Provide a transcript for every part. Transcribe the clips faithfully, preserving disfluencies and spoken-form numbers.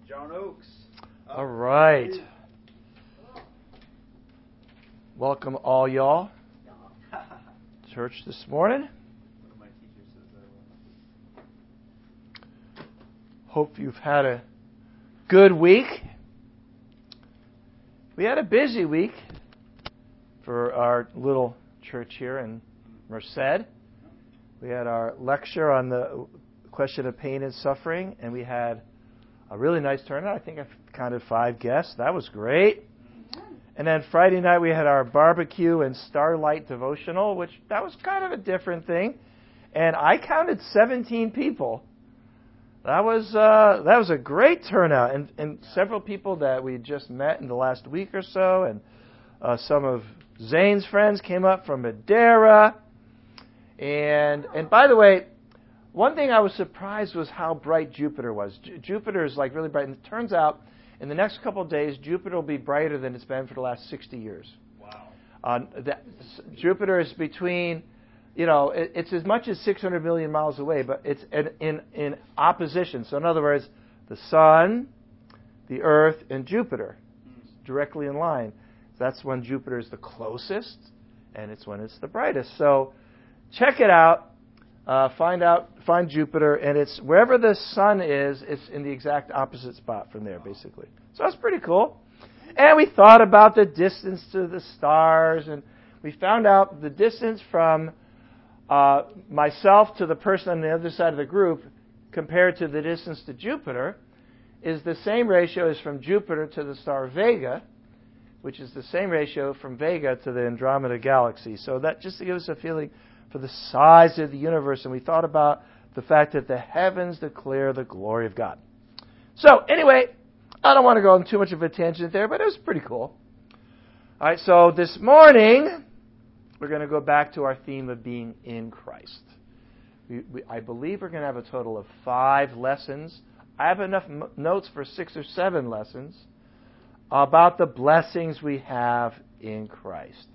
John Oakes. All right. Welcome all y'all. Church this morning. One of my teachers says that one. Hope you've had a good week. We had a busy week for our little church here in Merced. We had our lecture on the question of pain and suffering, and we had a really nice turnout. I think I counted five guests. That was great. And then Friday night we had our barbecue and starlight devotional, which that was kind of a different thing. And I counted seventeen people. That was uh, that was a great turnout, and, and several people that we just met in the last week or so, and uh, some of Zane's friends came up from Madeira. And and by the way, one thing I was surprised was how bright Jupiter was. J- Jupiter is like really bright, and it turns out in the next couple of days, Jupiter will be brighter than it's been for the last sixty years. Wow. Uh, that, Jupiter is between, you know, it, it's as much as six hundred million miles away, but it's in, in, in opposition. So in other words, the Sun, the Earth, and Jupiter, directly in line. That's when Jupiter is the closest, and it's when it's the brightest. So check it out. Uh, find out, find Jupiter, and it's wherever the sun is, it's in the exact opposite spot from there, basically. So that's pretty cool. And we thought about the distance to the stars, and we found out the distance from uh, myself to the person on the other side of the group compared to the distance to Jupiter is the same ratio as from Jupiter to the star Vega, which is the same ratio from Vega to the Andromeda Galaxy. So that just to give us a feeling for the size of the universe, and we thought about the fact that the heavens declare the glory of God. So anyway, I don't want to go on too much of a tangent there, but it was pretty cool. All right, so this morning we're going to go back to our theme of being in Christ. We, we, I believe we're going to have a total of five lessons. I have enough m- notes for six or seven lessons about the blessings we have in Christ.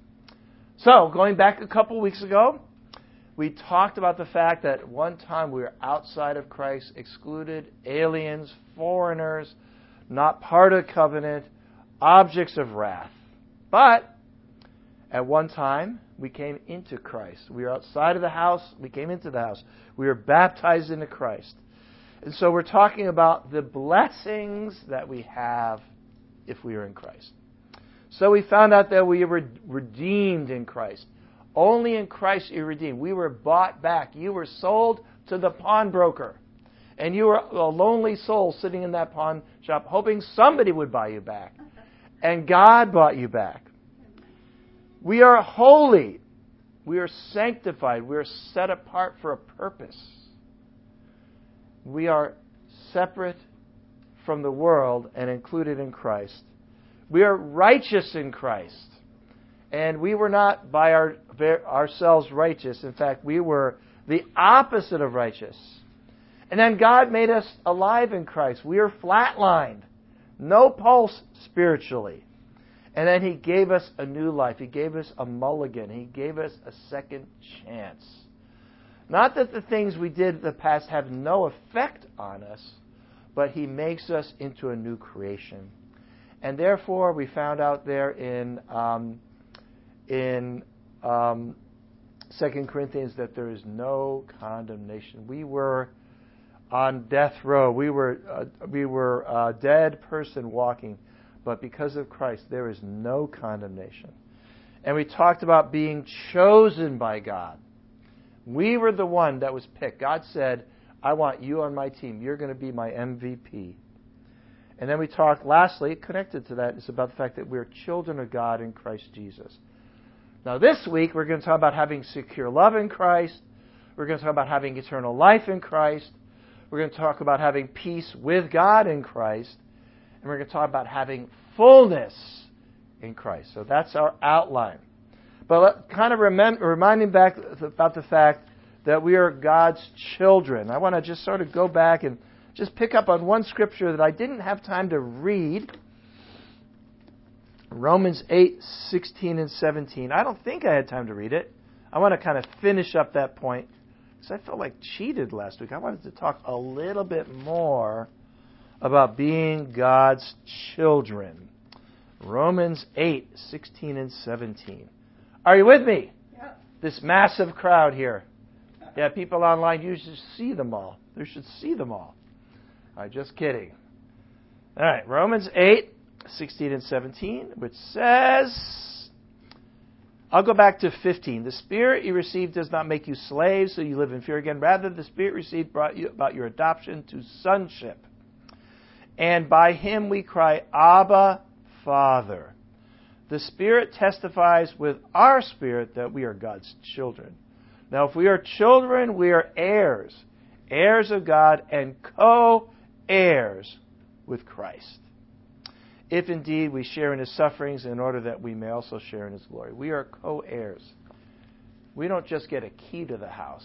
So going back a couple weeks ago, we talked about the fact that at one time we were outside of Christ, excluded, aliens, foreigners, not part of the covenant, objects of wrath. But at one time we came into Christ. We were outside of the house, we came into the house. We were baptized into Christ. And so we're talking about the blessings that we have if we are in Christ. So we found out that we were redeemed in Christ. Only in Christ you're redeemed. We were bought back. You were sold to the pawnbroker. And you were a lonely soul sitting in that pawn shop hoping somebody would buy you back. And God bought you back. We are holy. We are sanctified. We are set apart for a purpose. We are separate from the world and included in Christ. We are righteous in Christ. And we were not by our, ourselves righteous. In fact, we were the opposite of righteous. And then God made us alive in Christ. We are flatlined. No pulse spiritually. And then He gave us a new life. He gave us a mulligan. He gave us a second chance. Not that the things we did in the past have no effect on us, but He makes us into a new creation. And therefore, we found out there in... Um, in um, Second Corinthians that there is no condemnation. We were on death row. We were uh, we were a dead person walking. But because of Christ, there is no condemnation. And we talked about being chosen by God. We were the one that was picked. God said, I want you on my team. You're going to be my M V P. And then we talked, lastly, connected to that, is about the fact that we're children of God in Christ Jesus. Now this week, we're going to talk about having secure love in Christ. We're going to talk about having eternal life in Christ. We're going to talk about having peace with God in Christ. And we're going to talk about having fullness in Christ. So that's our outline. But let, kind of remember, reminding back about the fact that we are God's children. I want to just sort of go back and just pick up on one scripture that I didn't have time to read. Romans eight, sixteen and seventeen. I don't think I had time to read it. I want to kind of finish up that point because I felt like cheated last week. I wanted to talk a little bit more about being God's children. Romans eight, sixteen and seventeen. Are you with me? Yeah. This massive crowd here. Yeah, people online, you should see them all. You should see them all. All right, just kidding. All right, Romans eight, sixteen and seventeen, which says, I'll go back to fifteen. The Spirit you received does not make you slaves, so you live in fear again. Rather, the Spirit received brought you about your adoption to sonship. And by Him we cry, Abba, Father. The Spirit testifies with our spirit that we are God's children. Now, if we are children, we are heirs, heirs of God and co-heirs with Christ. If indeed we share in His sufferings in order that we may also share in His glory. We are co-heirs. We don't just get a key to the house.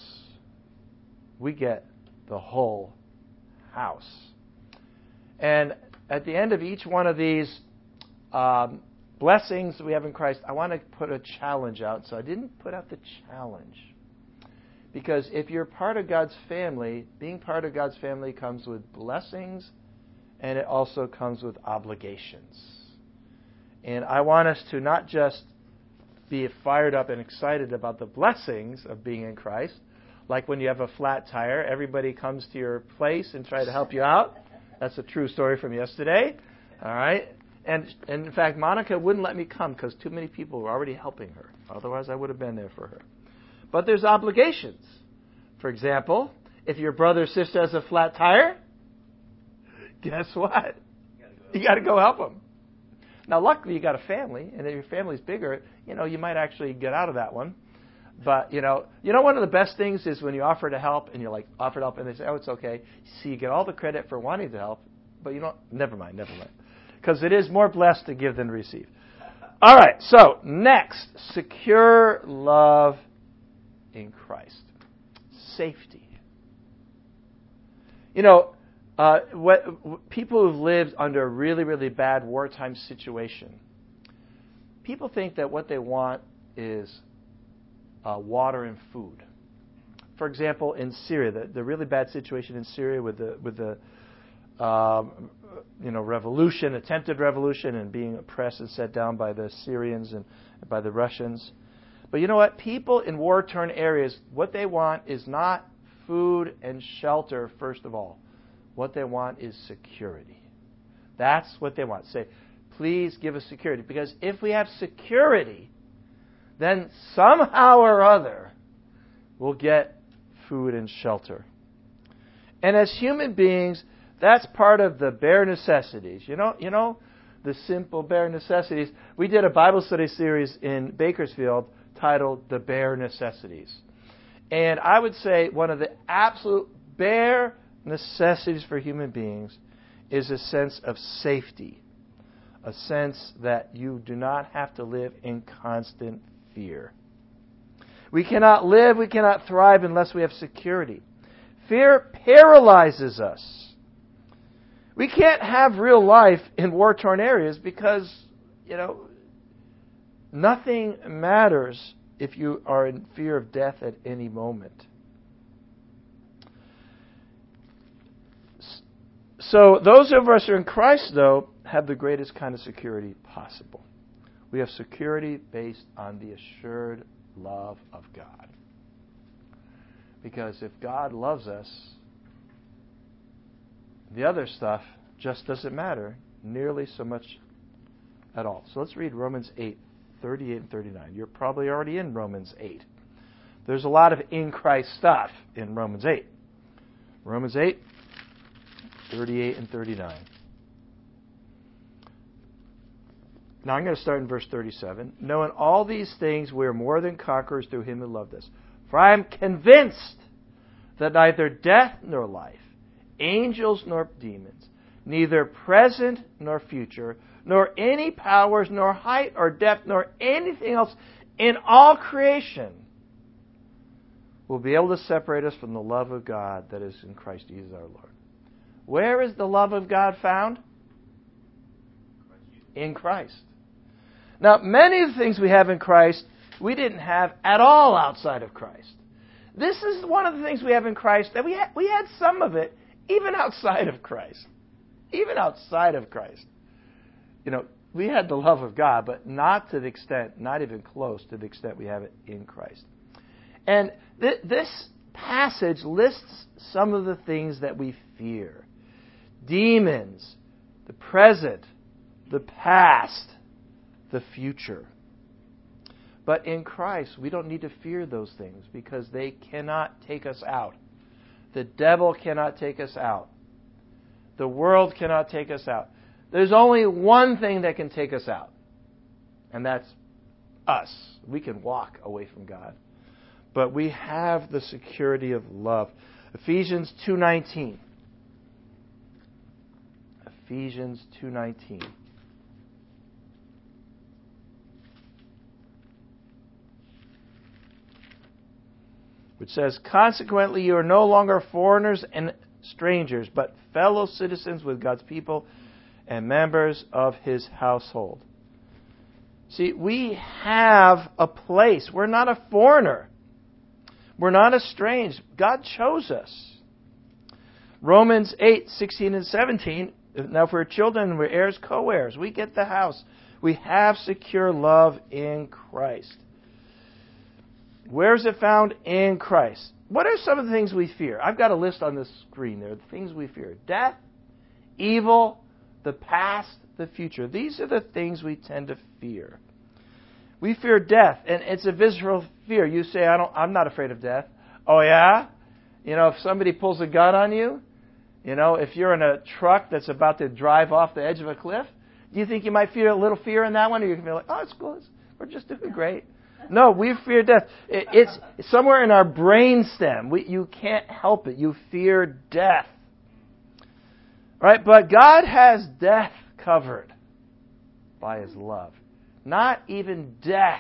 We get the whole house. And at the end of each one of these um, blessings we have in Christ, I want to put a challenge out. So I didn't put out the challenge. Because if you're part of God's family, being part of God's family comes with blessings, and it also comes with obligations. And I want us to not just be fired up and excited about the blessings of being in Christ, like when you have a flat tire, everybody comes to your place and try to help you out. That's a true story from yesterday. All right? And, and in fact, Monica wouldn't let me come because too many people were already helping her. Otherwise, I would have been there for her. But there's obligations. For example, if your brother or sister has a flat tire, guess what? You got to go help them. Now, luckily, you got a family, and if your family's bigger, you know, you might actually get out of that one. But, you know, you know, one of the best things is when you offer to help, and you're like, offer to help, and they say, oh, it's okay. So you get all the credit for wanting to help, but you don't, never mind, never mind. Because it is more blessed to give than to receive. All right, so next, secure love in Christ. Safety. You know, uh, what people who've lived under a really, really bad wartime situation, people think that what they want is uh, water and food. For example, in Syria, the, the really bad situation in Syria with the with the um, you know revolution, attempted revolution, and being oppressed and set down by the Syrians and by the Russians. But you know what? People in war-torn areas, what they want is not food and shelter, first of all. What they want is security. That's what they want. Say, please give us security. Because if we have security, then somehow or other we'll get food and shelter. And as human beings, that's part of the bare necessities. You know, you know, the simple bare necessities. We did a Bible study series in Bakersfield titled The Bare Necessities. And I would say one of the absolute bare necessities for human beings is a sense of safety, a sense that you do not have to live in constant fear. We cannot live, we cannot thrive unless we have security. Fear paralyzes us. We can't have real life in war-torn areas because, you know, nothing matters if you are in fear of death at any moment. So those of us who are in Christ, though, have the greatest kind of security possible. We have security based on the assured love of God. Because if God loves us, the other stuff just doesn't matter nearly so much at all. So let's read Romans eight, thirty-eight and thirty-nine. You're probably already in Romans eight. There's a lot of in Christ stuff in Romans eight. Romans eight, thirty-eight and thirty-nine. Now I'm going to start in verse thirty-seven. Knowing all these things, we are more than conquerors through Him who loved us. For I am convinced that neither death nor life, angels nor demons, neither present nor future, nor any powers, nor height or depth, nor anything else in all creation will be able to separate us from the love of God that is in Christ Jesus our Lord. Where is the love of God found? In Christ. Now, many of the things we have in Christ, we didn't have at all outside of Christ. This is one of the things we have in Christ that we had, we had some of it even outside of Christ. even outside of Christ. You know, we had the love of God, but not to the extent, not even close to the extent we have it in Christ. And th- this passage lists some of the things that we fear. Demons, the present, the past, the future. But in Christ, we don't need to fear those things because they cannot take us out. The devil cannot take us out. The world cannot take us out. There's only one thing that can take us out, and that's us. We can walk away from God. But we have the security of love. Ephesians two nineteen. Ephesians two nineteen. Which says, consequently, you are no longer foreigners and strangers, but fellow citizens with God's people and members of His household. See, we have a place. We're not a foreigner. We're not estranged. God chose us. Romans eight, sixteen and seventeen. Now, for children, we're heirs, co-heirs. We get the house. We have secure love in Christ. Where is it found? In Christ. What are some of the things we fear? I've got a list on the screen there. The things we fear. Death, evil, the past, the future. These are the things we tend to fear. We fear death, and it's a visceral fear. You say, I don't, I'm not afraid of death. Oh, yeah? You know, if somebody pulls a gun on you, you know, if you're in a truck that's about to drive off the edge of a cliff, do you think you might feel a little fear in that one? Or you can feel like, oh, it's cool. It's, we're just doing great. No, we fear death. It, it's somewhere in our brain stem. We, you can't help it. You fear death. Right? But God has death covered by His love. Not even death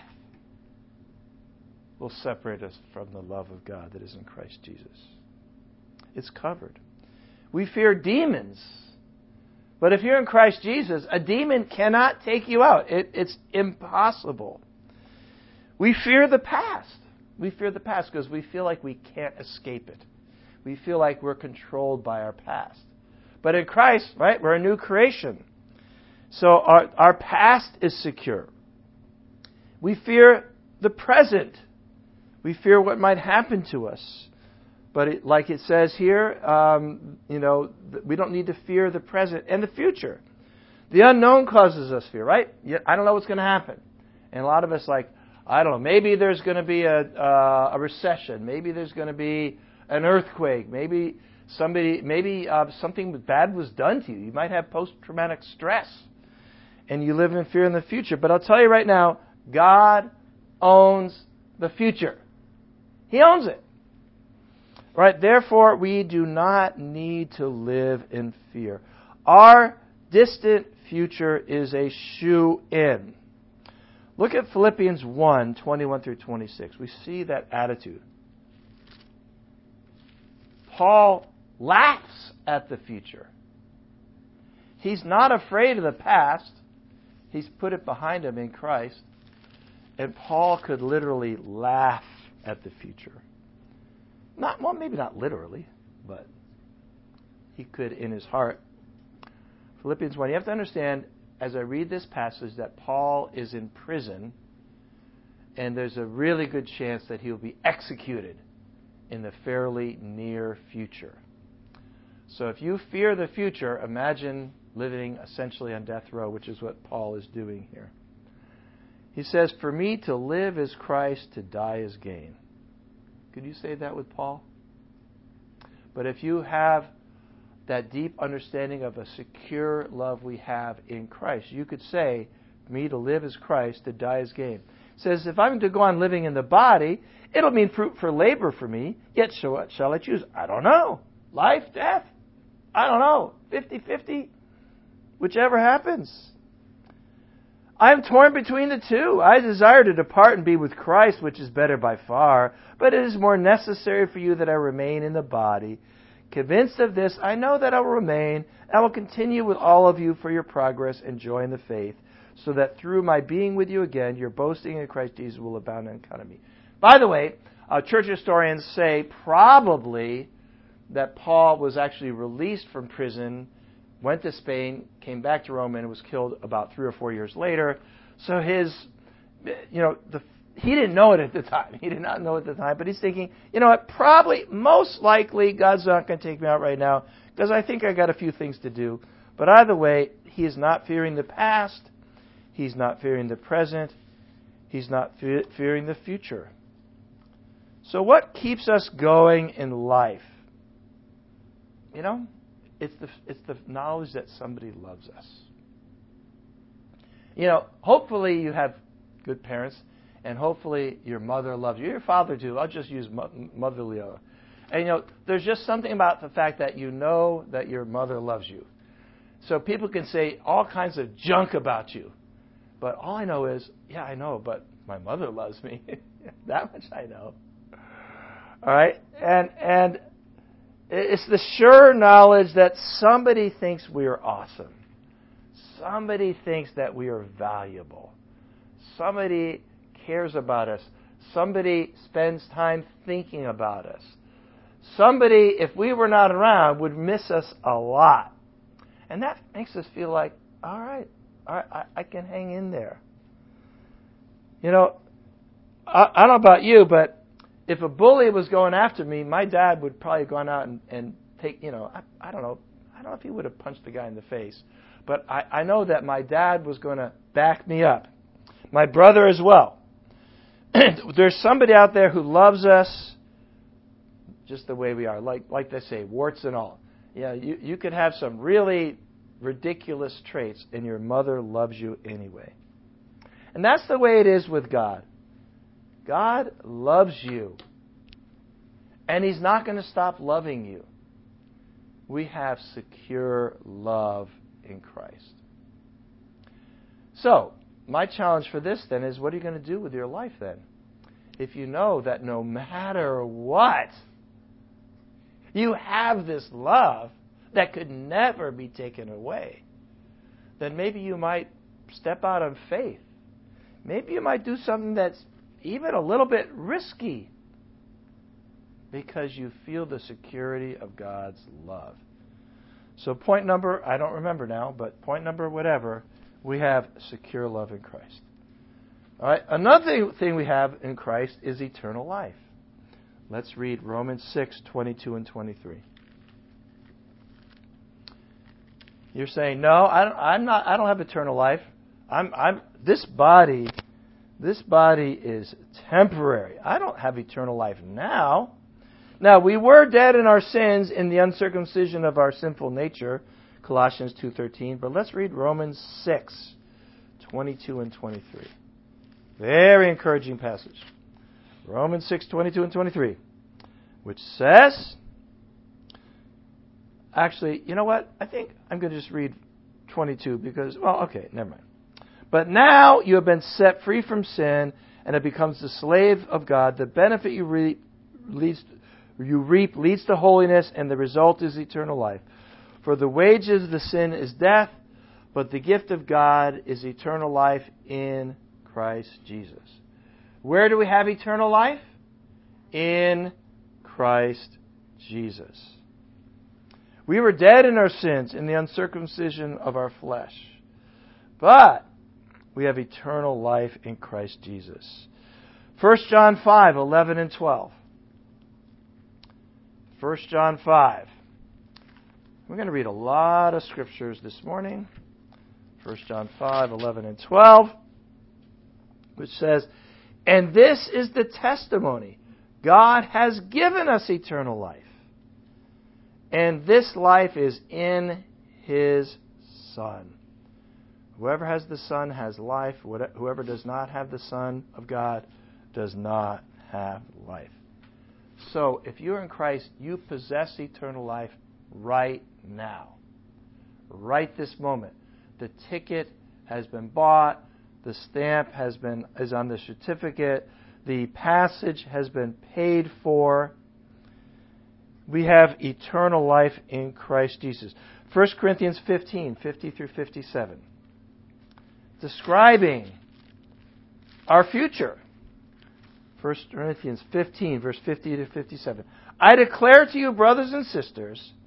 will separate us from the love of God that is in Christ Jesus. It's covered. We fear demons. But if you're in Christ Jesus, a demon cannot take you out. It, it's impossible. We fear the past. We fear the past because we feel like we can't escape it. We feel like we're controlled by our past. But in Christ, right, we're a new creation. So our, our past is secure. We fear the present. We fear what might happen to us. But it, like it says here, um, you know, we don't need to fear the present and the future. The unknown causes us fear, right? I don't know what's going to happen. And a lot of us like, I don't know, maybe there's going to be a, uh, a recession. Maybe there's going to be an earthquake. Maybe somebody, maybe uh, something bad was done to you. You might have post-traumatic stress. And you live in fear in the future. But I'll tell you right now, God owns the future. He owns it. Right? Therefore, we do not need to live in fear. Our distant future is a shoe-in. Look at Philippians one, twenty-one through twenty-six. We see that attitude. Paul laughs at the future. He's not afraid of the past. He's put it behind him in Christ. And Paul could literally laugh at the future. Not, well, maybe not literally, but he could in his heart. Philippians one. You have to understand, as I read this passage, that Paul is in prison, and there's a really good chance that he'll be executed in the fairly near future. So if you fear the future, imagine living essentially on death row, which is what Paul is doing here. He says, for me to live is Christ, to die is gain. Could you say that with Paul? But if you have that deep understanding of a secure love we have in Christ, you could say, for me to live is Christ, to die is gain. It says, if I'm to go on living in the body, it'll mean fruit for labor for me, yet so what shall I choose? I don't know. Life, death? I don't know. fifty-fifty? Whichever happens. I am torn between the two. I desire to depart and be with Christ, which is better by far, but it is more necessary for you that I remain in the body. Convinced of this, I know that I will remain, and I will continue with all of you for your progress and joy in the faith, so that through my being with you again, your boasting in Christ Jesus will abound on account of me. By the way, uh, church historians say probably that Paul was actually released from prison went to Spain, came back to Rome, and was killed about three or four years later. So his, you know, the he didn't know it at the time. He did not know it at the time, but he's thinking, you know what, probably, most likely, God's not going to take me out right now because I think I got a few things to do. But either way, he is not fearing the past. He's not fearing the present. He's not fe- fearing the future. So what keeps us going in life? You know, it's the it's the knowledge that somebody loves us. You know, hopefully you have good parents, and hopefully your mother loves you. Your father too. I'll just use motherly. And you know, there's just something about the fact that you know that your mother loves you. So people can say all kinds of junk about you, but all I know is, yeah, I know, but my mother loves me. That much I know. All right, and and it's the sure knowledge that somebody thinks we are awesome. Somebody thinks that we are valuable. Somebody cares about us. Somebody spends time thinking about us. Somebody, if we were not around, would miss us a lot. And that makes us feel like, all right, all right, I, I can hang in there. You know, I, I don't know about you, but if a bully was going after me, my dad would probably have gone out and, and take, you know, I, I don't know. I don't know if he would have punched the guy in the face. But I, I know that my dad was going to back me up. My brother as well. There's somebody out there who loves us just the way we are. Like like they say, warts and all. Yeah, you, you could have some really ridiculous traits, and your mother loves you anyway. And that's the way it is with God. God loves you. And He's not going to stop loving you. We have secure love in Christ. So, my challenge for this then is, what are you going to do with your life then? If you know that no matter what, you have this love that could never be taken away, then maybe you might step out on faith. Maybe you might do something that's even a little bit risky because you feel the security of God's love. So point number, I don't remember now, but point number whatever, we have secure love in Christ. All right. Another thing we have in Christ is eternal life. Let's read Romans six, twenty-two and twenty-three. You're saying, no, I don't, I'm not. I don't have eternal life. I'm. I'm. This body, this body is temporary. I don't have eternal life now. Now we were dead in our sins in the uncircumcision of our sinful nature, Colossians two thirteen. But let's read Romans six, twenty-two and twenty-three. Very encouraging passage. Romans six, twenty-two and twenty-three, which says, actually, you know what? I think I'm going to just read twenty-two because, well, okay, never mind. But now you have been set free from sin and have become the slave of God. The benefit you reap leads, you reap leads to holiness, and the result is eternal life. For the wages of the sin is death, but the gift of God is eternal life in Christ Jesus. Where do we have eternal life? In Christ Jesus. We were dead in our sins, in the uncircumcision of our flesh. But we have eternal life in Christ Jesus. First John five, eleven and twelve. First John five. We're going to read a lot of scriptures this morning. First John five, eleven and twelve. Which says, and this is the testimony. God has given us eternal life. And this life is in His Son. Whoever has the Son has life. Whoever does not have the Son of God does not have life. So, if you're in Christ, you possess eternal life right now. Right this moment. The ticket has been bought. The stamp has been is on the certificate. The passage has been paid for. We have eternal life in Christ Jesus. First Corinthians fifteen, fifty through fifty-seven. Describing our future. First Corinthians fifteen, verse fifty to fifty-seven. I declare to you, brothers and sisters,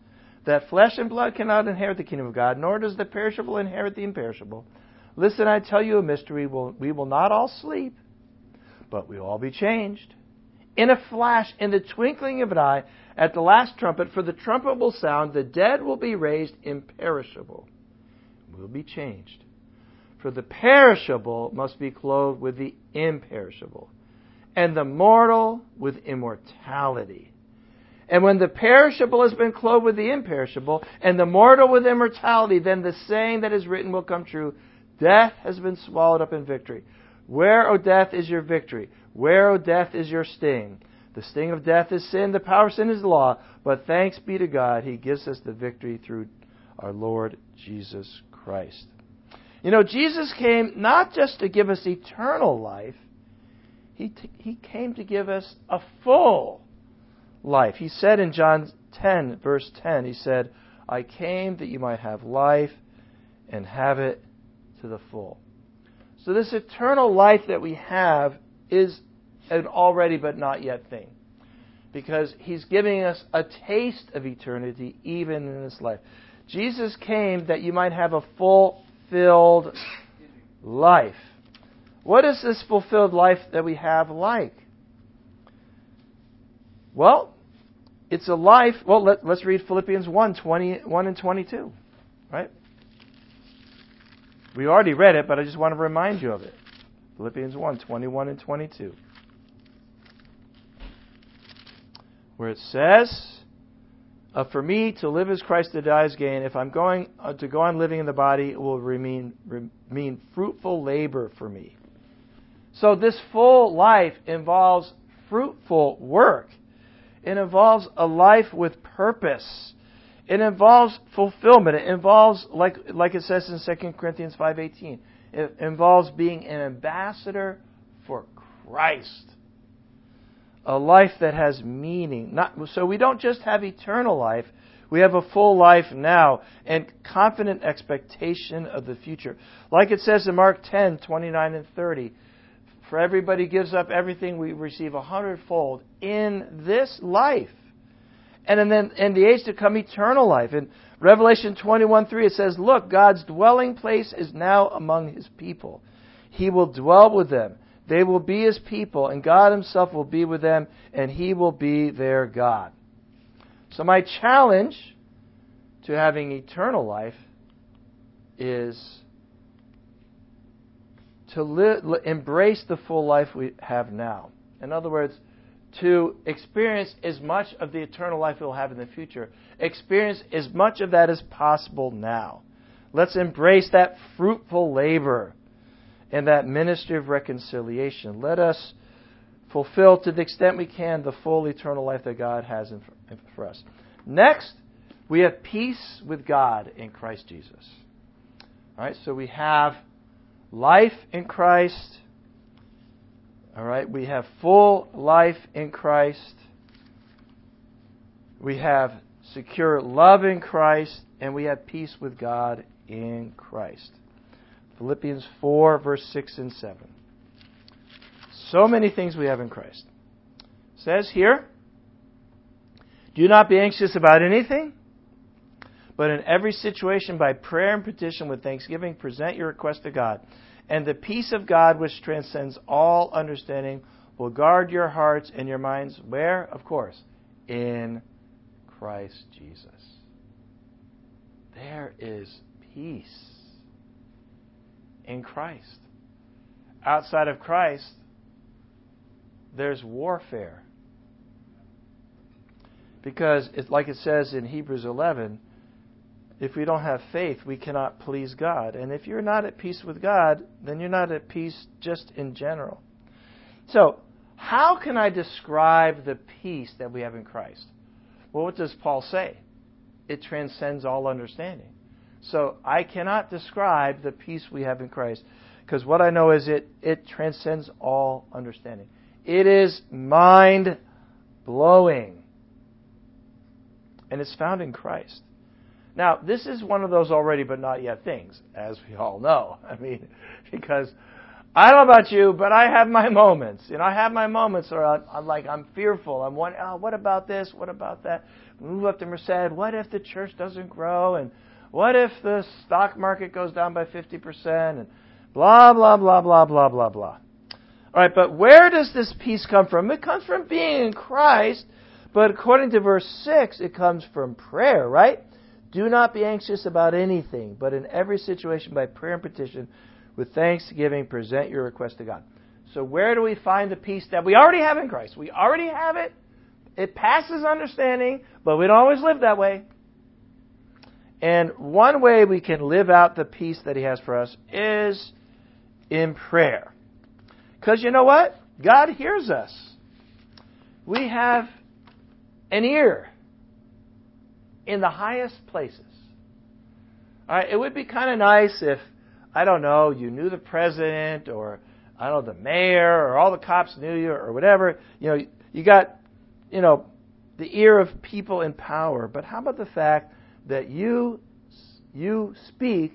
that flesh and blood cannot inherit the kingdom of God, nor does the perishable inherit the imperishable. Listen, I tell you a mystery. We'll, we will not all sleep, but we will all be changed. In a flash, in the twinkling of an eye, at the last trumpet, for the trumpet will sound, the dead will be raised imperishable. Will be changed. For the perishable must be clothed with the imperishable, and the mortal with immortality. And when the perishable has been clothed with the imperishable, and the mortal with immortality, then the saying that is written will come true. Death has been swallowed up in victory. Where, O death, is your victory? Where, O death, is your sting? The sting of death is sin. The power of sin is the law. But thanks be to God, He gives us the victory through our Lord Jesus Christ. You know, Jesus came not just to give us eternal life. He, t- he came to give us a full life. He said in John ten, verse ten, He said, I came that you might have life and have it to the full. So this eternal life that we have is an already but not yet thing. Because He's giving us a taste of eternity even in this life. Jesus came that you might have a fulfilled life. What is this fulfilled life that we have like? Well, it's a life. Well, let, let's read Philippians one, twenty-one and twenty-two. Right? We already read it, but I just want to remind you of it. Philippians one, twenty-one and twenty-two. Where it says, uh, for me to live is Christ, to die is gain. If I'm going uh, to go on living in the body, it will remain, remain fruitful labor for me. So this full life involves fruitful work. It involves a life with purpose. It involves fulfillment. It involves, like, like it says in Second Corinthians five eighteen, it involves being an ambassador for Christ. A life that has meaning. Not, so we don't just have eternal life. We have a full life now and confident expectation of the future. Like it says in Mark ten, twenty-nine and thirty, for everybody gives up everything, we receive a hundredfold in this life. And then in the age to come, eternal life. In Revelation twenty-one three, it says, look, God's dwelling place is now among His people. He will dwell with them. They will be His people, and God Himself will be with them, and He will be their God. So my challenge to having eternal life is to li- embrace the full life we have now. In other words, to experience as much of the eternal life we'll have in the future. Experience as much of that as possible now. Let's embrace that fruitful labor and that ministry of reconciliation. Let us fulfill to the extent we can the full eternal life that God has in for us. Next, we have peace with God in Christ Jesus. All right, so we have life in Christ. All right, we have full life in Christ. We have secure love in Christ, and we have peace with God in Christ. Philippians four, verse six and seven. So many things we have in Christ. It says here, do not be anxious about anything, but in every situation by prayer and petition with thanksgiving present your request to God. And the peace of God, which transcends all understanding, will guard your hearts and your minds. Where? Of course, in Christ Jesus. There is peace in Christ. Outside of Christ, there's warfare. Because, it's like it says in Hebrews eleven, if we don't have faith, we cannot please God. And if you're not at peace with God, then you're not at peace just in general. So, how can I describe the peace that we have in Christ? Well, what does Paul say? It transcends all understanding. So, I cannot describe the peace we have in Christ, because what I know is it, it transcends all understanding. It is mind-blowing. And it's found in Christ. Now, this is one of those already but not yet things, as we all know. I mean, because I don't know about you, but I have my moments. You know, I have my moments where I'm, I'm like, I'm fearful. I'm wondering, oh, what about this? What about that? Move up to Merced. What if the church doesn't grow? And what if the stock market goes down by fifty percent? And blah, blah, blah, blah, blah, blah, blah. All right, but where does this peace come from? It comes from being in Christ, but according to verse six, it comes from prayer, right? Do not be anxious about anything, but in every situation by prayer and petition, with thanksgiving, present your request to God. So where do we find the peace that we already have in Christ? We already have it. It passes understanding, but we don't always live that way. And one way we can live out the peace that He has for us is in prayer. Because you know what? God hears us. We have an ear in the highest places. All right, it would be kind of nice if, I don't know, you knew the president or, I don't know, the mayor or all the cops knew you or whatever. You know, you got, you know, the ear of people in power. But how about the fact that you, you speak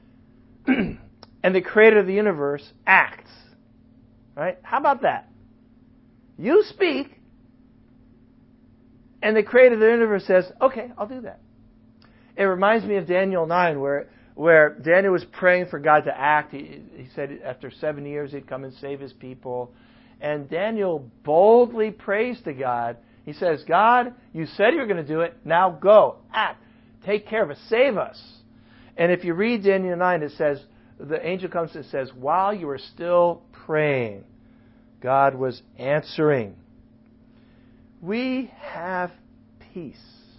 and the creator of the universe acts? Right? How about that? You speak, and the creator of the universe says, okay, I'll do that. It reminds me of Daniel nine, where where Daniel was praying for God to act. He, he said after seven years he'd come and save his people. And Daniel boldly prays to God. He says, God, you said you were going to do it. Now go, act, take care of us, save us. And if you read Daniel nine, it says, the angel comes and says, while you were still praying, God was answering. We have peace.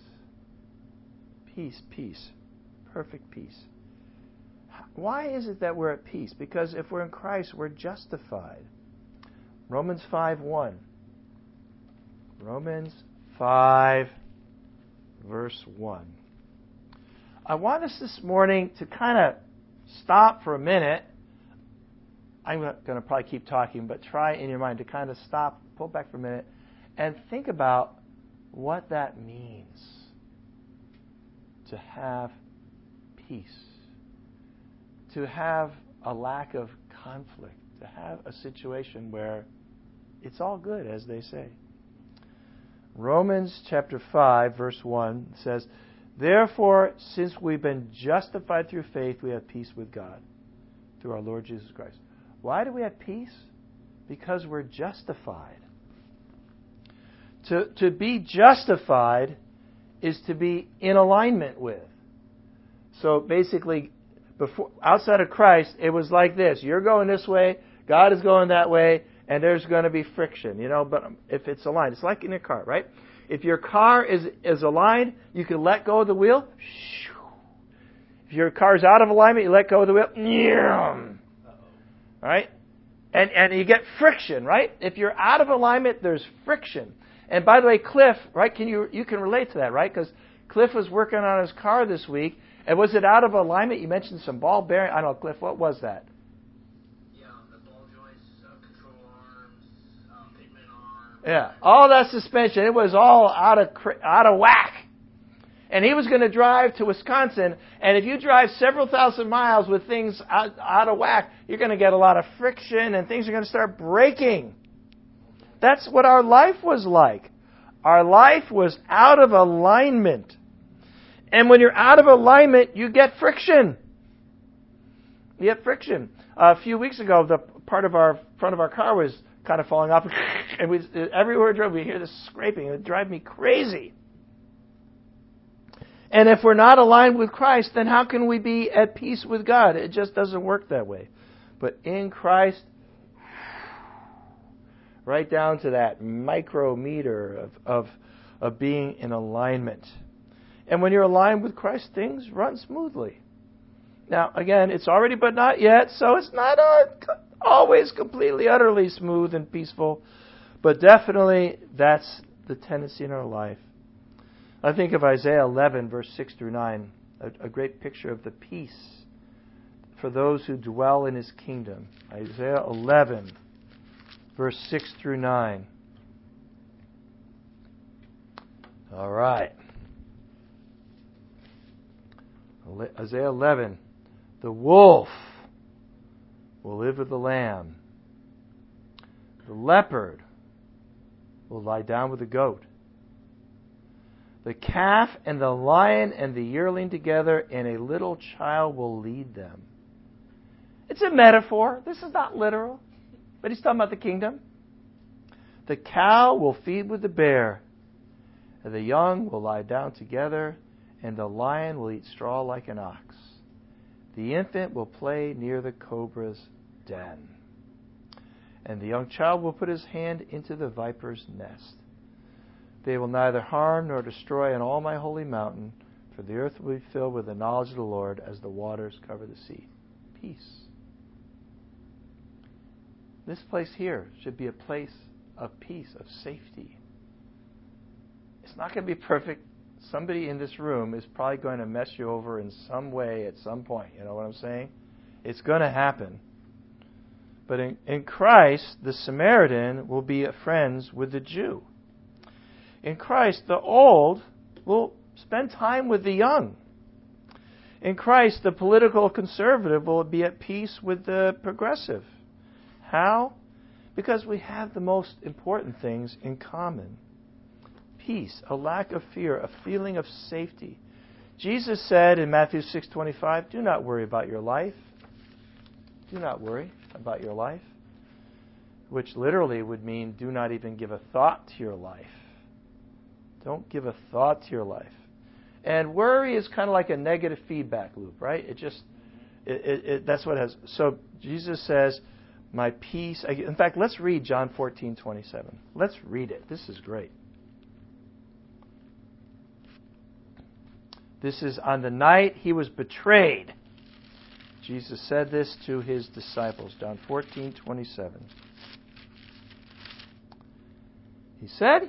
Peace, peace. Perfect peace. Why is it that we're at peace? Because if we're in Christ, we're justified. Romans five one. Romans five, verse one. I want us this morning to kind of stop for a minute. I'm going to probably keep talking, but try in your mind to kind of stop, pull back for a minute, and think about what that means to have peace, to have a lack of conflict, to have a situation where it's all good, as they say. Romans chapter five, verse one says, therefore, since we've been justified through faith, we have peace with God through our Lord Jesus Christ. Why do we have peace? Because we're justified. To, to be justified is to be in alignment with. So basically, before outside of Christ, it was like this. You're going this way, God is going that way, and there's going to be friction, you know, but if it's aligned, it's like in your car, right? If your car is, is aligned, you can let go of the wheel. If your car is out of alignment, you let go of the wheel. Right? And and you get friction, right? If you're out of alignment, there's friction. And by the way, Cliff, right, can you you can relate to that, right? Because Cliff was working on his car this week, and was it out of alignment? You mentioned some ball bearing. I don't know, Cliff, what was that? Yeah, the ball joints, uh, control arms, um, pigment arms. Yeah, all that suspension, it was all out of out of whack. And he was going to drive to Wisconsin, and if you drive several thousand miles with things out, out of whack, you're going to get a lot of friction, and things are going to start breaking. That's what our life was like. Our life was out of alignment. And when you're out of alignment, you get friction. You get friction. Uh, a few weeks ago, the part of our front of our car was kind of falling off, and we, everywhere we drove, we hear this scraping. It would drive me crazy. And if we're not aligned with Christ, then how can we be at peace with God? It just doesn't work that way. But in Christ, right down to that micrometer of, of, of being in alignment. And when you're aligned with Christ, things run smoothly. Now, again, it's already but not yet, so it's not uh, always completely, utterly smooth and peaceful. But definitely, that's the tendency in our life. I think of Isaiah eleven, verse six through nine, a, a great picture of the peace for those who dwell in His kingdom. Isaiah eleven, verse six through nine. All right. Isaiah eleven. The wolf will live with the lamb. The leopard will lie down with the goat. The calf and the lion and the yearling together, and a little child will lead them. It's a metaphor. This is not literal. But he's talking about the kingdom. The cow will feed with the bear, and the young will lie down together, and the lion will eat straw like an ox. The infant will play near the cobra's den, and the young child will put his hand into the viper's nest. They will neither harm nor destroy on all my holy mountain, for the earth will be filled with the knowledge of the Lord as the waters cover the sea. Peace. This place here should be a place of peace, of safety. It's not going to be perfect. Somebody in this room is probably going to mess you over in some way at some point. You know what I'm saying? It's going to happen. But in, in Christ, the Samaritan will be friends with the Jew. In Christ, the old will spend time with the young. In Christ, the political conservative will be at peace with the progressive. How? Because we have the most important things in common. Peace, a lack of fear, a feeling of safety. Jesus said in Matthew six twenty-five, do not worry about your life. Do not worry about your life. Which literally would mean do not even give a thought to your life. Don't give a thought to your life. And worry is kind of like a negative feedback loop, right? It just, it, it, it, that's what it has. So Jesus says, my peace. In fact, let's read John fourteen twenty-seven. Let's read it. This is great. This is on the night he was betrayed. Jesus said this to his disciples. John fourteen twenty-seven. He said,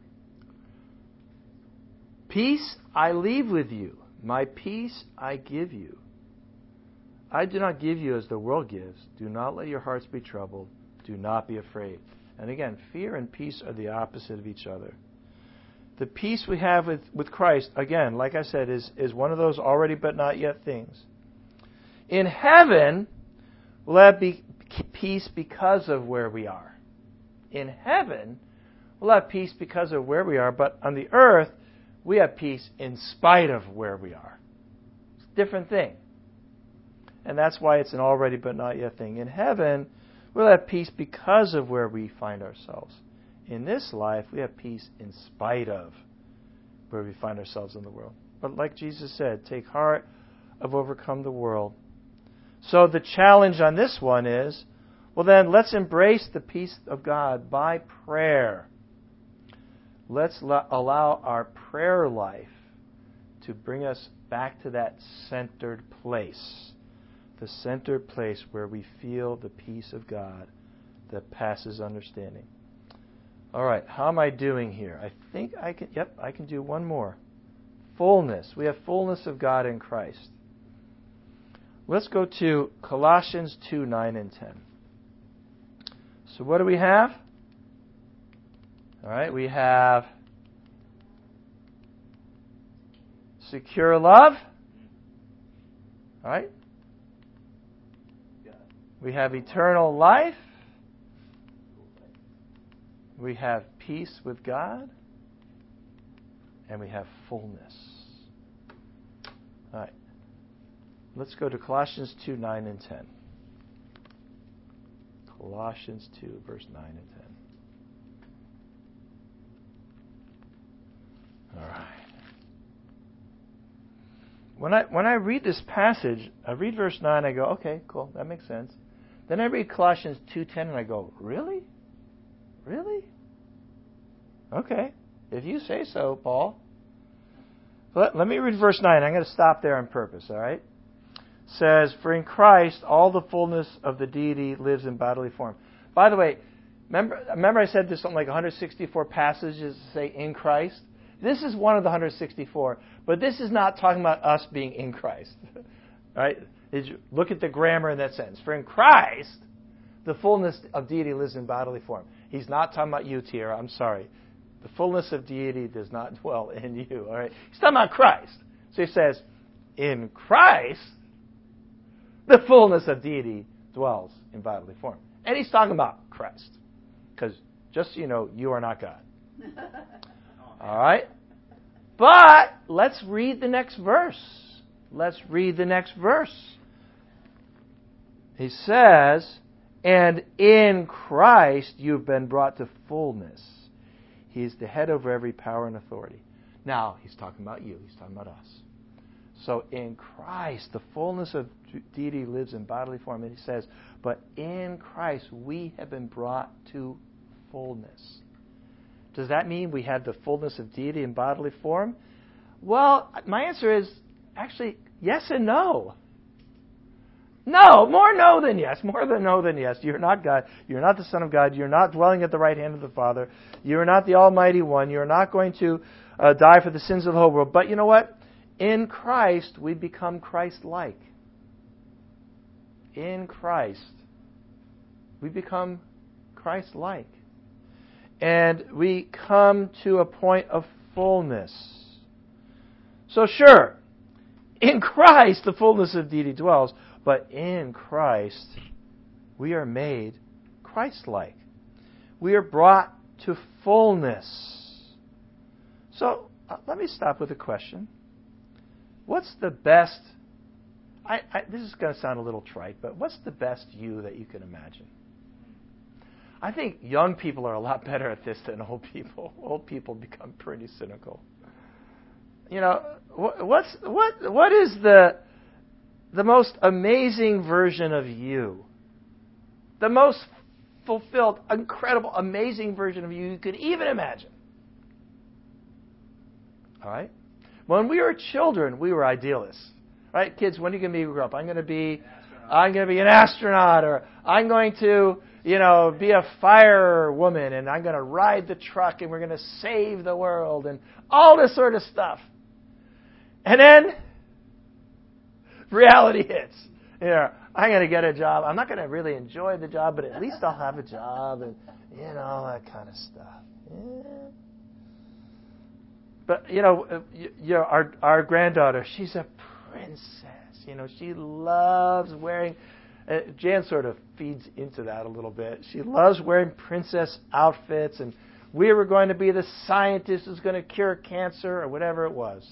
peace I leave with you. My peace I give you. I do not give you as the world gives. Do not let your hearts be troubled. Do not be afraid. And again, fear and peace are the opposite of each other. The peace we have with, with Christ, again, like I said, is, is one of those already but not yet things. In heaven, we'll have be, peace because of where we are. In heaven, we'll have peace because of where we are, but on the earth, we have peace in spite of where we are. It's a different thing. And that's why it's an already but not yet thing. In heaven, we'll have peace because of where we find ourselves. In this life, we have peace in spite of where we find ourselves in the world. But like Jesus said, take heart, I've overcome the world. So the challenge on this one is, well then, let's embrace the peace of God by prayer. Let's la- allow our prayer life to bring us back to that centered place. The centered place where we feel the peace of God that passes understanding. All right, how am I doing here? I think I can, yep, I can do one more. Fullness. We have fullness of God in Christ. Let's go to Colossians two, nine and ten. So what do we have? All right, we have secure love. All right. We have eternal life. We have peace with God. And we have fullness. All right. Let's go to Colossians two, nine and ten. Colossians two, verse nine and ten. All right. When I when I read this passage, I read verse nine, I go, okay, cool, that makes sense. Then I read Colossians two ten and I go, really? Really? Okay. If you say so, Paul. Let, let me read verse nine. I'm going to stop there on purpose, all right? It says, for in Christ all the fullness of the deity lives in bodily form. By the way, remember, remember I said there's something like one hundred sixty-four passages that say in Christ? This is one of the one hundred sixty-four, but this is not talking about us being in Christ. Right? Look at the grammar in that sentence. For in Christ, the fullness of deity lives in bodily form. He's not talking about you, Tira. I'm sorry. The fullness of deity does not dwell in you. All right? He's talking about Christ. So he says, in Christ, the fullness of deity dwells in bodily form. And he's talking about Christ. Because just so you know, you are not God. All right? But let's read the next verse. Let's read the next verse. He says, and in Christ you've been brought to fullness. He is the head over every power and authority. Now, he's talking about you. He's talking about us. So in Christ, the fullness of deity lives in bodily form. And he says, but in Christ we have been brought to fullness. Does that mean we have the fullness of deity in bodily form? Well, my answer is actually yes and no. No, more no than yes. More than no than yes. You're not God. You're not the Son of God. You're not dwelling at the right hand of the Father. You're not the Almighty One. You're not going to uh, die for the sins of the whole world. But you know what? In Christ, we become Christ-like. In Christ, we become Christ-like. And we come to a point of fullness. So sure, in Christ the fullness of deity dwells, but in Christ we are made Christ-like. We are brought to fullness. So uh, let me stop with a question. What's the best, I, I, this is going to sound a little trite, but what's the best you that you can imagine? I think young people are a lot better at this than old people. Old people become pretty cynical. You know, what's what what is the the most amazing version of you? The most fulfilled, incredible, amazing version of you you could even imagine. All right? When we were children, we were idealists. Right? Kids, when are you going to be grow up? I'm going to be I'm going to be an astronaut, or I'm going to, you know, be a firewoman, and I'm going to ride the truck, and we're going to save the world, and all this sort of stuff. And then reality hits. You know, I'm going to get a job. I'm not going to really enjoy the job, but at least I'll have a job, and, you know, that kind of stuff. Yeah. But, you know, you know, our our granddaughter, she's a princess. You know, she loves wearing, uh, Jan sort of feeds into that a little bit. She loves wearing princess outfits, and we were going to be the scientist who's going to cure cancer or whatever it was.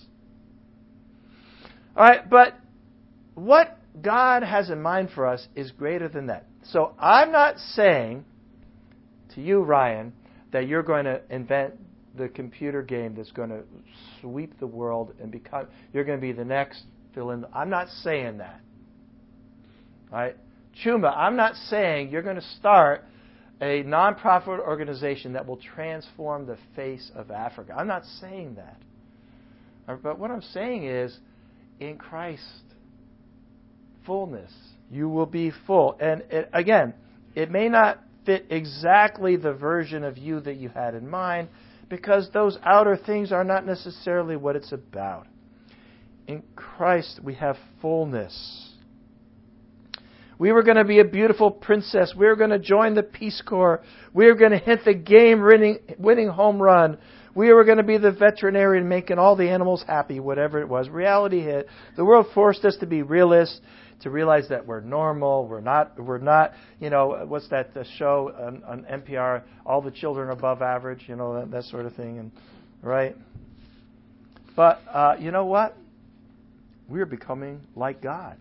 All right, but what God has in mind for us is greater than that. So I'm not saying to you, Ryan, that you're going to invent the computer game that's going to sweep the world and become, you're going to be the next fill in. I'm not saying that. All right? Chumba, I'm not saying you're going to start a nonprofit organization that will transform the face of Africa. I'm not saying that. But what I'm saying is, in Christ, fullness, you will be full. And it, again, it may not fit exactly the version of you that you had in mind, because those outer things are not necessarily what it's about. In Christ, we have fullness. We were going to be a beautiful princess. We were going to join the Peace Corps. We were going to hit the game-winning winning home run. We were going to be the veterinarian making all the animals happy, whatever it was. Reality hit. The world forced us to be realists, to realize that we're normal. We're not, we're not, you know, what's that the show on, on N P R, All the Children Above Average, you know, that, that sort of thing, and right? But uh, you know what? We're becoming like God.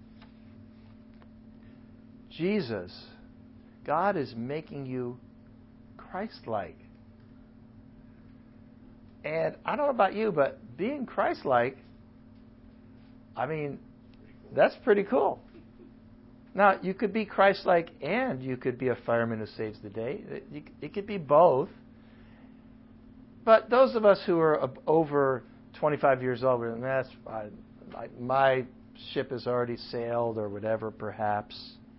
Jesus, God is making you Christ-like. And I don't know about you, but being Christ-like, I mean, that's pretty cool. Now, you could be Christ-like and you could be a fireman who saves the day. It, it could be both. But those of us who are over twenty-five years old, that's I, I, my ship has already sailed or whatever, perhaps.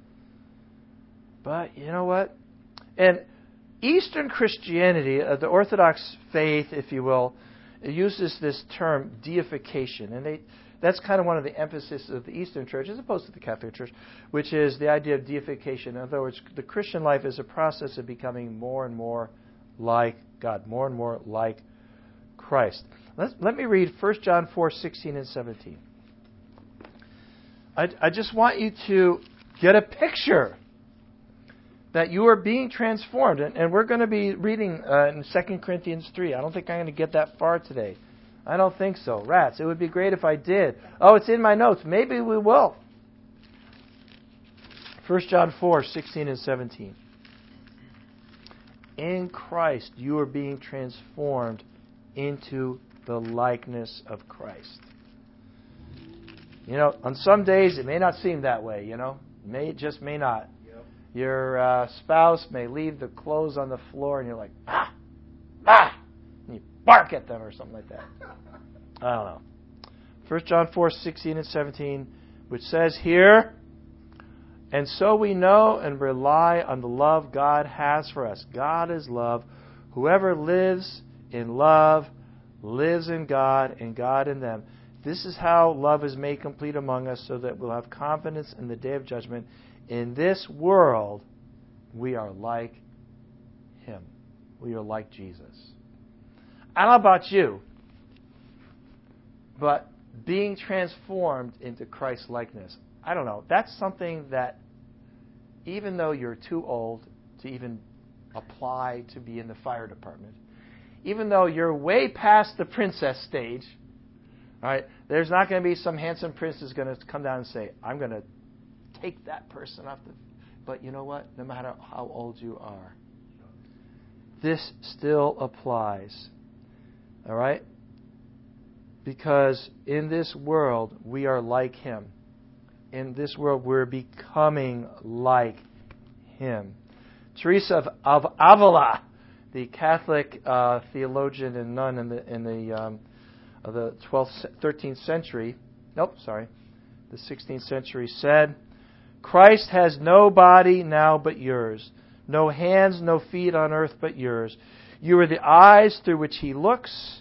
But you know what? And Eastern Christianity, uh, the Orthodox faith, if you will, it uses this term deification. And they, that's kind of one of the emphasis of the Eastern Church, as opposed to the Catholic Church, which is the idea of deification. In other words, the Christian life is a process of becoming more and more like God, more and more like Christ. Let's, let me read First John four, sixteen and seventeen. I, I just want you to get a picture that you are being transformed. And, and we're going to be reading uh, in Second Corinthians three. I don't think I'm going to get that far today. I don't think so. Rats, it would be great if I did. Oh, it's in my notes. Maybe we will. First John four, sixteen and seventeen. In Christ, you are being transformed into the likeness of Christ. You know, on some days it may not seem that way, you know. May It just may not. Yep. Your uh, spouse may leave the clothes on the floor and you're like, ah, ah, and you bark at them or something like that. I don't know. First John four, sixteen and seventeen, which says here, and so we know and rely on the love God has for us. God is love. Whoever lives in love lives in God and God in them. This is how love is made complete among us, so that we'll have confidence in the day of judgment. In this world, we are like Him. We are like Jesus. I don't know about you, but being transformed into Christ's likeness, I don't know. That's something that, even though you're too old to even apply to be in the fire department, even though you're way past the princess stage, all right, there's not going to be some handsome prince who's going to come down and say, I'm going to take that person off the... But you know what? No matter how old you are, this still applies. All right? Because in this world, we are like Him. In this world, we're becoming like Him. Teresa of, of Avila, the Catholic uh, theologian and nun in the in the um, of the twelfth, thirteenth century, nope, sorry, the sixteenth century, said, Christ has no body now but yours, no hands, no feet on earth but yours. You are the eyes through which He looks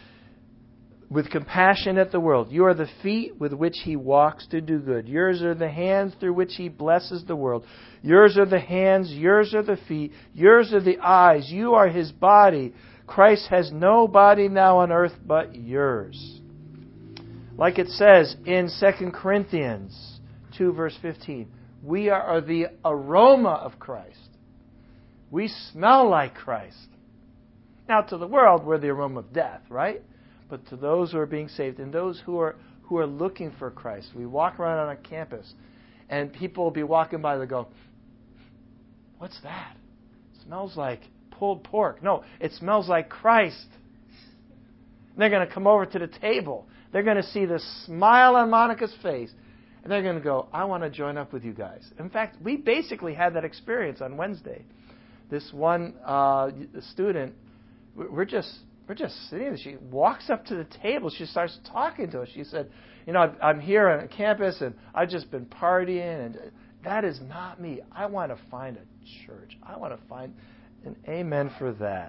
with compassion at the world. You are the feet with which He walks to do good. Yours are the hands through which He blesses the world. Yours are the hands, yours are the feet, yours are the eyes. You are His body. Christ has no body now on earth but yours. Like it says in Second Corinthians two, verse fifteen, we are the aroma of Christ. We smell like Christ. Now, to the world, we're the aroma of death, right? But to those who are being saved and those who are who are looking for Christ, we walk around on a campus, and people will be walking by. They go, "What's that? It smells like pulled pork." No, it smells like Christ. And they're going to come over to the table. They're going to see the smile on Monica's face, and they're going to go, "I want to join up with you guys." In fact, we basically had that experience on Wednesday. This one uh, student, we're just. We're just sitting there. She walks up to the table. She starts talking to us. She said, you know, I'm here on campus, and I've just been partying, and that is not me. I want to find a church. I want to find an amen for that.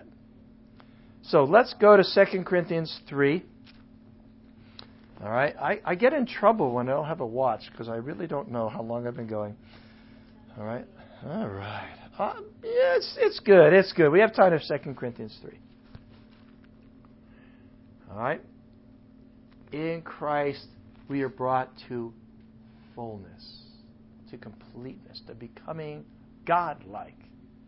So let's go to Second Corinthians three. All right. I, I get in trouble when I don't have a watch because I really don't know how long I've been going. All right. All right. Uh, yeah, it's, it's good. It's good. We have time for Second Corinthians three. All right? In Christ, we are brought to fullness, to completeness, to becoming God-like.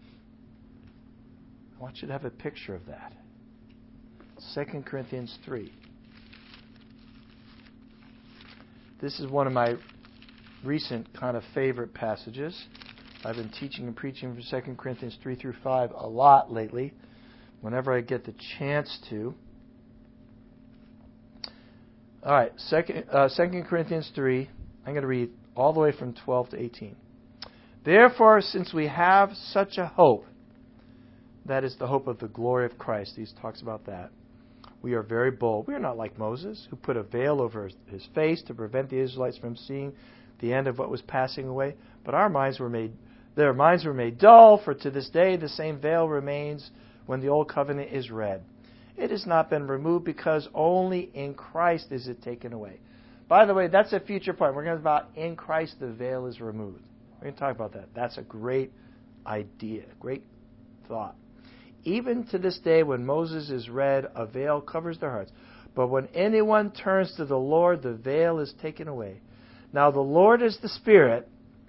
I want you to have a picture of that. Second Corinthians three. This is one of my recent kind of favorite passages. I've been teaching and preaching from Second Corinthians three through five a lot lately, whenever I get the chance to. All right, Second, uh, Second Corinthians three. I'm going to read all the way from twelve to eighteen. Therefore, since we have such a hope, that is the hope of the glory of Christ. He talks about that. We are very bold. We are not like Moses, who put a veil over his face to prevent the Israelites from seeing the end of what was passing away. But our minds were made, their minds were made dull, for to this day the same veil remains when the old covenant is read. It has not been removed because only in Christ is it taken away. By the way, that's a future point. We're going to talk about in Christ the veil is removed. We're going to talk about that. That's a great idea, great thought. Even to this day, when Moses is read, a veil covers their hearts. But when anyone turns to the Lord, the veil is taken away. Now the Lord is the Spirit,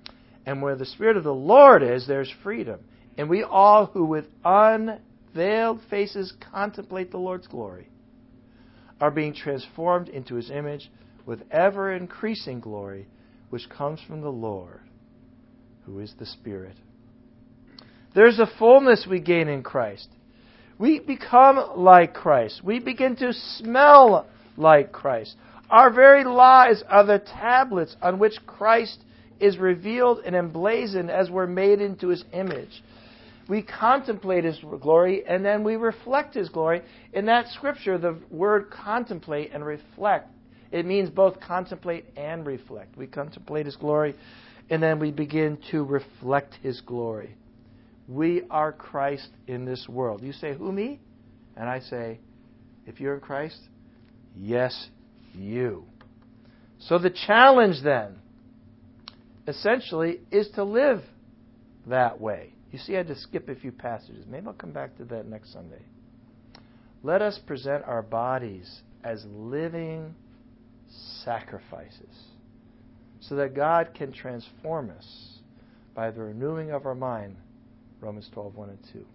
And where the Spirit of the Lord is, there's freedom. And we all who with unveiled faces contemplate the Lord's glory are being transformed into His image with ever-increasing glory, which comes from the Lord, who is the Spirit. There's a fullness we gain in Christ. We become like Christ. We begin to smell like Christ. Our very lives are the tablets on which Christ is revealed and emblazoned as we're made into His image. We contemplate His glory and then we reflect His glory. In that scripture, the word contemplate and reflect, it means both contemplate and reflect. We contemplate His glory and then we begin to reflect His glory. We are Christ in this world. You say, who, me? And I say, if you're in Christ, yes, you. So the challenge then, essentially, is to live that way. You see, I had to skip a few passages. Maybe I'll come back to that next Sunday. Let us present our bodies as living sacrifices so that God can transform us by the renewing of our mind. Romans twelve, one and two.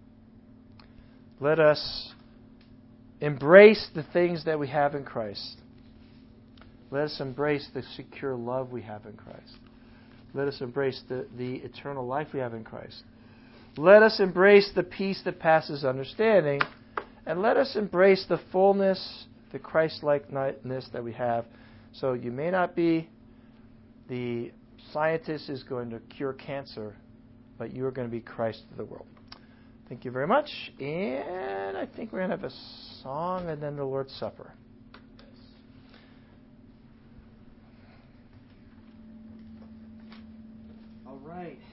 Let us embrace the things that we have in Christ. Let us embrace the secure love we have in Christ. Let us embrace the, the eternal life we have in Christ. Let us embrace the peace that passes understanding. And let us embrace the fullness, the Christ-likeness that we have. So you may not be the scientist who's going to cure cancer, but you are going to be Christ to the world. Thank you very much. And I think we're going to have a song and then the Lord's Supper. All right.